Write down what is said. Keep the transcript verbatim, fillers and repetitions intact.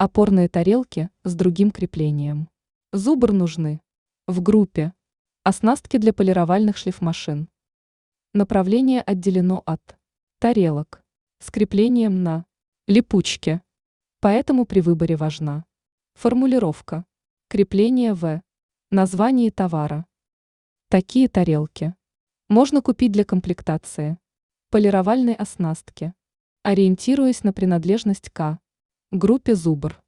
Опорные тарелки с другим креплением. Зубр нужны. В группе. Оснастки для полировальных шлифмашин. Направление отделено от тарелок с креплением на липучке. Поэтому при выборе важна формулировка. Крепление в названии товара. Такие тарелки можно купить для комплектации полировальной оснастки, ориентируясь на принадлежность к группе зубр.